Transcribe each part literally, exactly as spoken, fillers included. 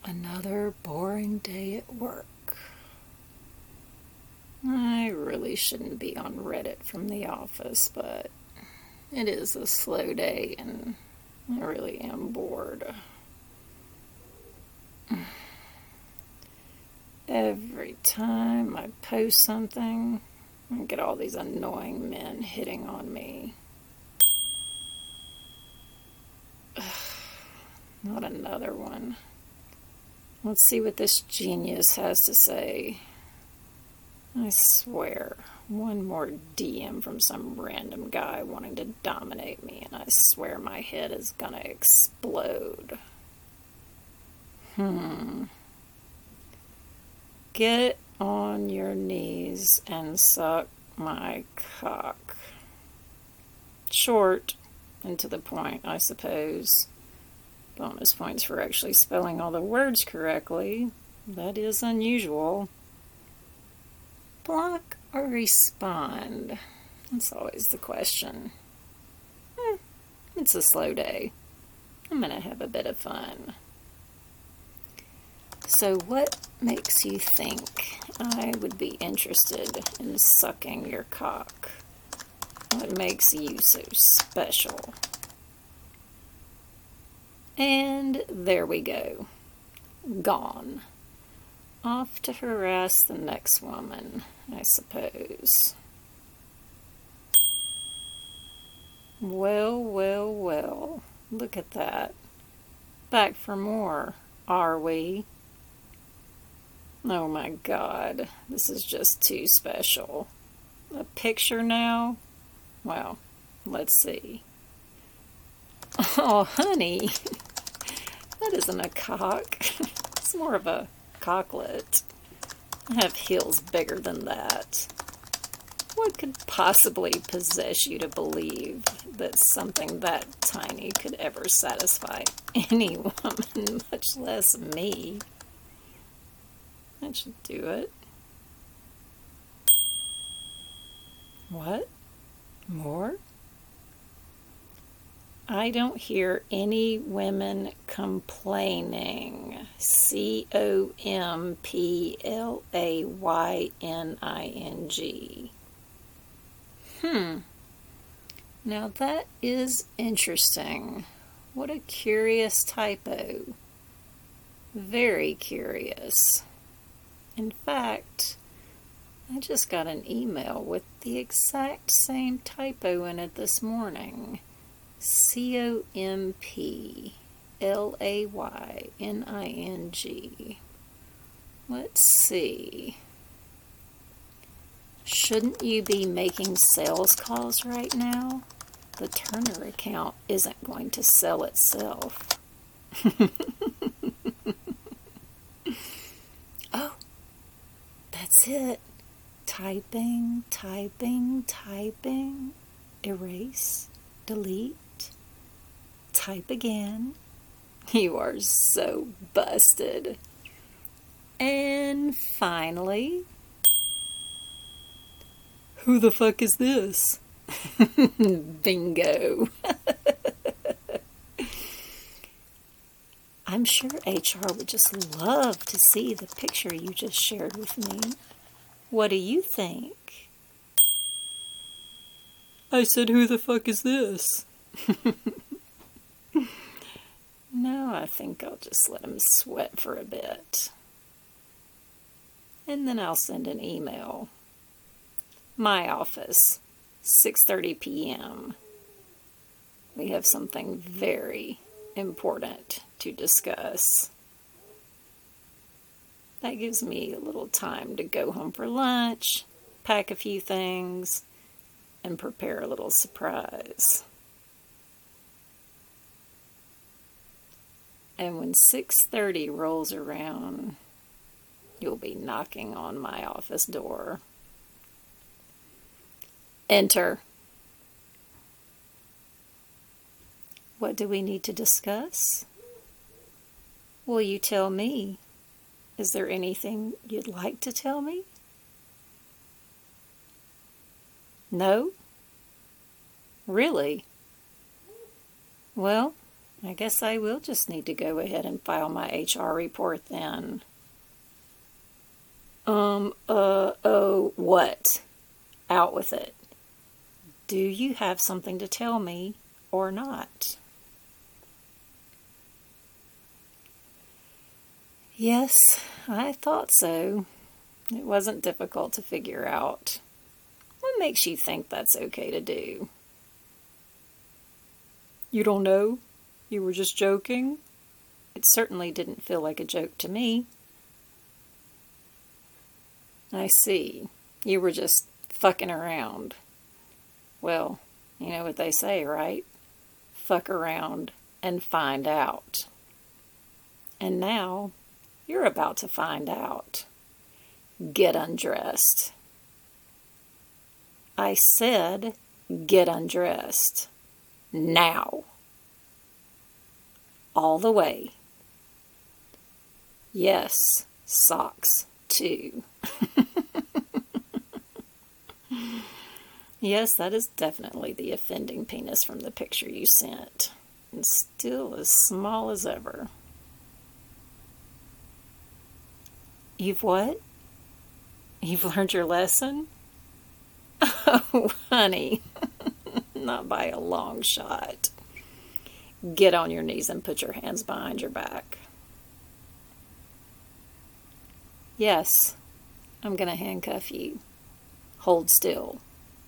Another boring day at work. I really shouldn't be on Reddit from the office, but it is a slow day and I really am bored. Every time I post something, I get all these annoying men hitting on me. Not another one. Let's see what this genius has to say. I swear, one more D M from some random guy wanting to dominate me, and I swear my head is gonna explode. Hmm. Get on your knees and suck my cock. Short and to the point, I suppose. Bonus points for actually spelling all the words correctly. That is unusual. Block or respond? That's always the question. Eh, it's a slow day. I'm gonna have a bit of fun. So what makes you think I would be interested in sucking your cock? What makes you so special? And there we go. Gone. Off to harass the next woman, I suppose. Well, well, well. Look at that. Back for more, are we? Oh my God, this is just too special. A picture now? Well, let's see. Oh, honey. That isn't a cock. It's more of a cocklet. I have heels bigger than that. What could possibly possess you to believe that something that tiny could ever satisfy any woman, much less me? That should do it. What? More? I don't hear any women complaining. C O M P L A Y N I N G. Hmm. Now that is interesting. What a curious typo. Very curious. In fact, I just got an email with the exact same typo in it this morning. C O M P L A Y N I N G. Let's see. Shouldn't you be making sales calls right now? The Turner account isn't going to sell itself. Oh, that's it. Typing, typing, typing. Erase, delete. Type again. You are so busted. And finally, who the fuck is this? Bingo. I'm sure H R would just love to see the picture you just shared with me. What do you think? I said, who the fuck is this? No, I think I'll just let him sweat for a bit. And then I'll send an email. My office, six thirty p m We have something very important to discuss. That gives me a little time to go home for lunch, pack a few things, and prepare a little surprise. And when six thirty rolls around, you'll be knocking on my office door. Enter. What do we need to discuss? Will you tell me? Is there anything you'd like to tell me? No? Really? Well, I guess I will just need to go ahead and file my H R report then. Um, uh, oh, what? Out with it. Do you have something to tell me or not? Yes, I thought so. It wasn't difficult to figure out. What makes you think that's okay to do? You don't know? You were just joking? It certainly didn't feel like a joke to me. I see. You were just fucking around. Well, you know what they say, right? Fuck around and find out. And now, you're about to find out. Get undressed. I said, get undressed. Now. All the way. Yes, socks, too. Yes, that is definitely the offending penis from the picture you sent. And still as small as ever. You've what? You've learned your lesson? Oh, honey. Not by a long shot. Get on your knees and put your hands behind your back. Yes, I'm going to handcuff you. Hold still.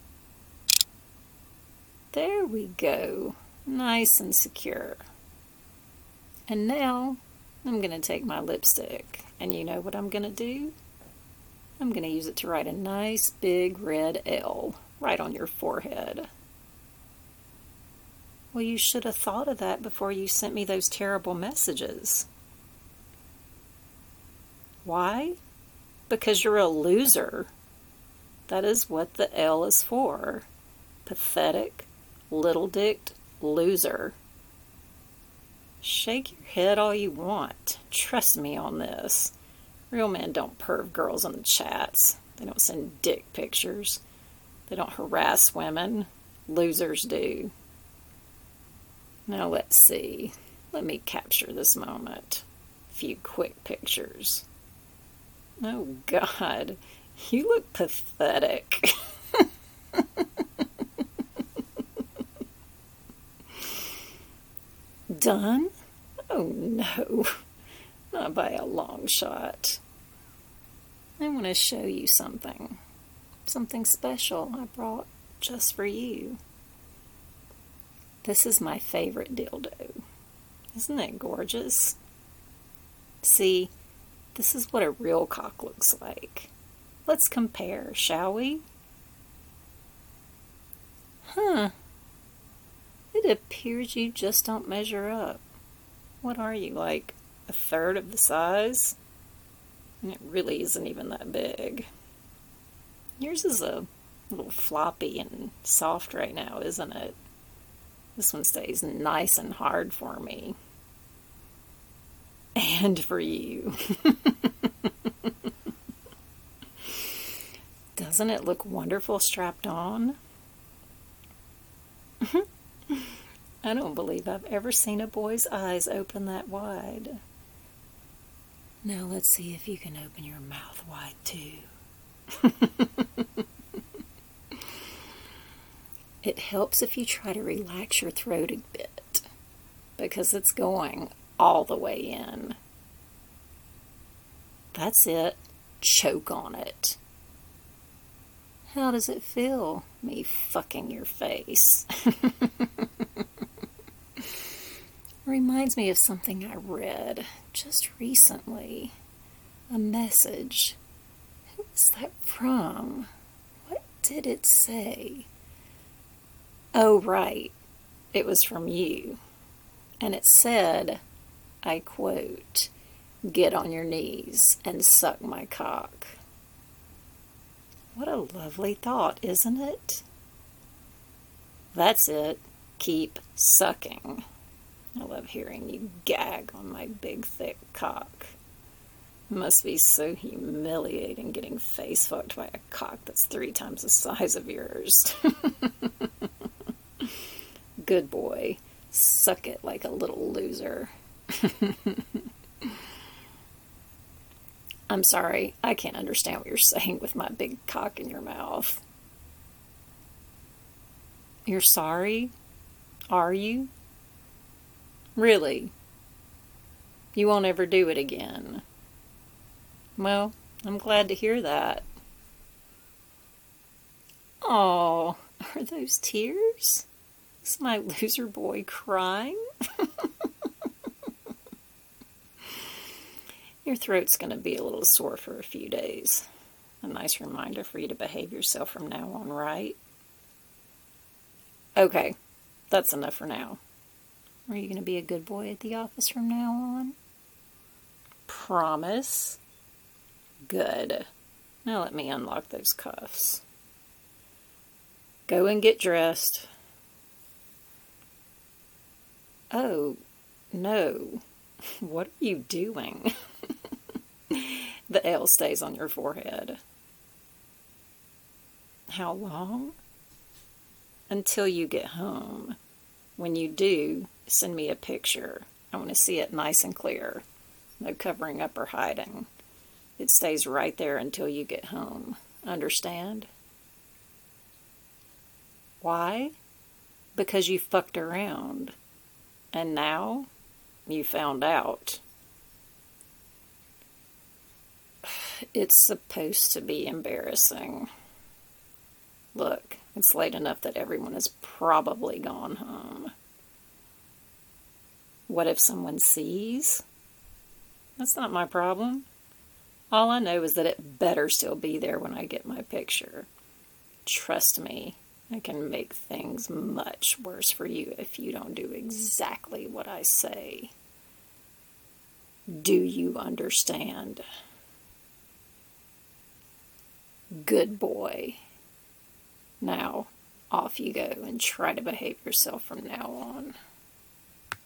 There we go. Nice and secure. And now, I'm going to take my lipstick. And you know what I'm going to do? I'm going to use it to write a nice big red L right on your forehead. Well, you should have thought of that before you sent me those terrible messages. Why? Because you're a loser. That is what the L is for. Pathetic, little-dicked loser. Shake your head all you want. Trust me on this. Real men don't perv girls on the chats. They don't send dick pictures. They don't harass women. Losers do. Now let's see. Let me capture this moment. A few quick pictures. Oh God, you look pathetic. Done? Oh no, not by a long shot. I want to show you something. Something special I brought just for you. This is my favorite dildo. Isn't it gorgeous? See, this is what a real cock looks like. Let's compare, shall we? Huh. It appears you just don't measure up. What are you, like a third of the size? And it really isn't even that big. Yours is a little floppy and soft right now, isn't it? This one stays nice and hard for me. And for you. Doesn't it look wonderful strapped on? I don't believe I've ever seen a boy's eyes open that wide. Now let's see if you can open your mouth wide too. It helps if you try to relax your throat a bit, because it's going all the way in. That's it. Choke on it. How does it feel, me fucking your face? Reminds me of something I read just recently. A message. Who was that from? What did it say? Oh, right. It was from you. And it said, I quote, "Get on your knees and suck my cock." What a lovely thought, isn't it? That's it. Keep sucking. I love hearing you gag on my big, thick cock. It must be so humiliating getting face fucked by a cock that's three times the size of yours. Good boy. Suck it like a little loser. I'm sorry, I can't understand what you're saying with my big cock in your mouth. You're sorry? Are you? Really? You won't ever do it again. Well, I'm glad to hear that. Oh, are those tears? Is my loser boy crying? Your throat's going to be a little sore for a few days. A nice reminder for you to behave yourself from now on, right? Okay, that's enough for now. Are you going to be a good boy at the office from now on? Promise? Good. Now let me unlock those cuffs. Go and get dressed. Oh, no. What are you doing? The L stays on your forehead. How long? Until you get home. When you do, send me a picture. I want to see it nice and clear. No covering up or hiding. It stays right there until you get home. Understand? Why? Because you fucked around. And now, you found out. It's supposed to be embarrassing. Look, it's late enough that everyone has probably gone home. What if someone sees? That's not my problem. All I know is that it better still be there when I get my picture. Trust me, I can make things much worse for you if you don't do exactly what I say. Do you understand? Good boy. Now, off you go and try to behave yourself from now on.